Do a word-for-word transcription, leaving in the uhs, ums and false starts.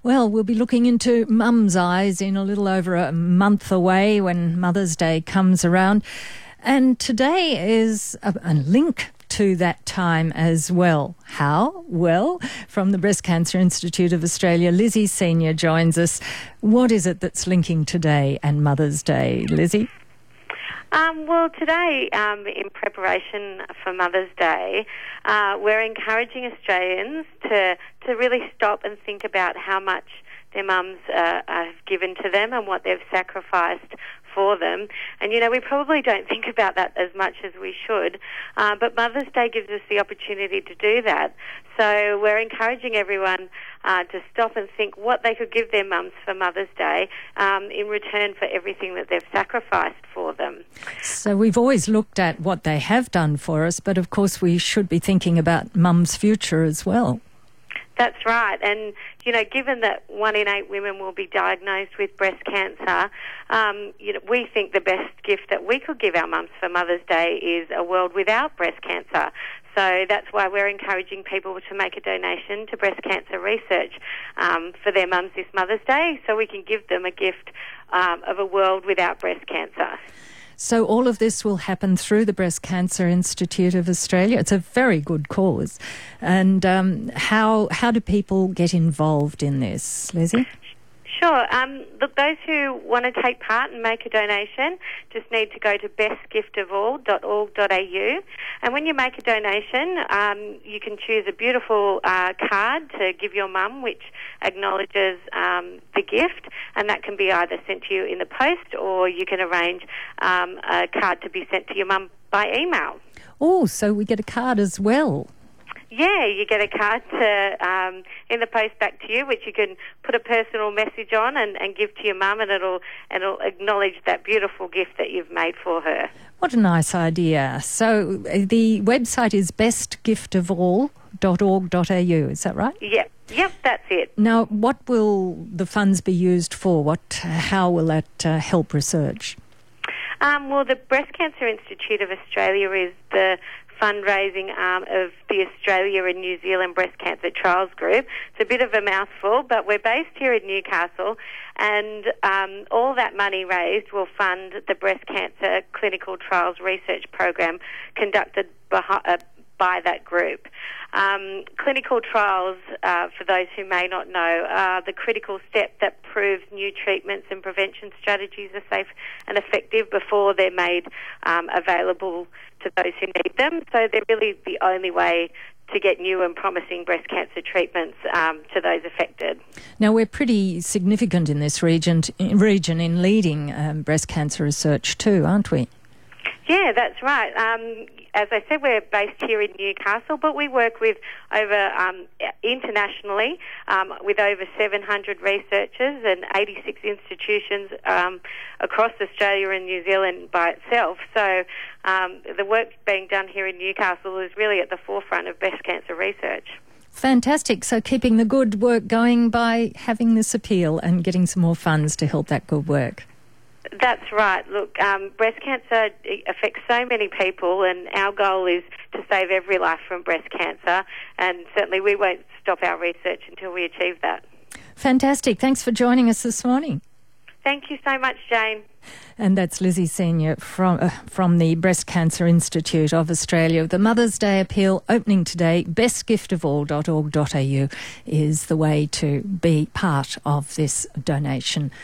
Well, we'll be looking into mum's eyes in a little over a month away when Mother's Day comes around. And today is a, a link to that time as well. How? Well, from the Breast Cancer Institute of Australia, Lizzie Senior joins us. What is it that's linking today and Mother's Day, Lizzie? Um, well, today, um, in preparation for Mother's Day, uh, we're encouraging Australians to, to really stop and think about how much their mums uh, have given to them and what they've sacrificed for them. And, you know, we probably don't think about that as much as we should, uh, but Mother's Day gives us the opportunity to do that. So we're encouraging everyone uh, to stop and think what they could give their mums for Mother's Day um, in return for everything that they've sacrificed for them. So we've always looked at what they have done for us, but of course we should be thinking about mum's future as well. That's right. And, you know, given that one in eight women will be diagnosed with breast cancer, um, you know, we think the best gift that we could give our mums for Mother's Day is a world without breast cancer. So that's why we're encouraging people to make a donation to breast cancer research um, for their mums this Mother's Day, so we can give them a gift um, of a world without breast cancer. So all of this will happen through the Breast Cancer Institute of Australia. It's a very good cause. And um, how how do people get involved in this, Lizzie? Sure. Um, look, those who want to take part and make a donation just need to go to best gift of all dot org dot a u. And when you make a donation, um, you can choose a beautiful uh, card to give your mum, which acknowledges um, the gift, and that can be either sent to you in the post, or you can arrange um, a card to be sent to your mum by email. Oh, so we get a card as well. Yeah, you get a card to, um, in the post back to you, which you can put a personal message on and, and give to your mum, and it'll, and it'll acknowledge that beautiful gift that you've made for her. What a nice idea. So the website is best gift of all dot org dot a u, is that right? Yep, yep, that's it. Now, what will the funds be used for? What, how will that uh, help research? Um, well, the Breast Cancer Institute of Australia is the fundraising arm of the Australia and New Zealand Breast Cancer Trials Group. It's a bit of a mouthful, but we're based here in Newcastle, and um, all that money raised will fund the breast cancer clinical trials research program conducted by, uh, by that group. Um, clinical trials, uh, for those who may not know, are the critical step that proves new treatments and prevention strategies are safe and effective before they're made um, available to those who need them. So they're really the only way to get new and promising breast cancer treatments um, to those affected. Now, we're pretty significant in this region, region in leading um, breast cancer research too, aren't we? Yeah, that's right. Um, as I said, we're based here in Newcastle, but we work with over um, internationally um, with over seven hundred researchers and eighty-six institutions um, across Australia and New Zealand by itself. So um, the work being done here in Newcastle is really at the forefront of breast cancer research. Fantastic. So keeping the good work going by having this appeal and getting some more funds to help that good work. That's right. Look, um, breast cancer affects so many people, and our goal is to save every life from breast cancer, and certainly we won't stop our research until we achieve that. Fantastic. Thanks for joining us this morning. Thank you so much, Jane. And that's Lizzie Senior from uh, from the Breast Cancer Institute of Australia. The Mother's Day appeal opening today. best gift of all dot org dot a u is the way to be part of this donation.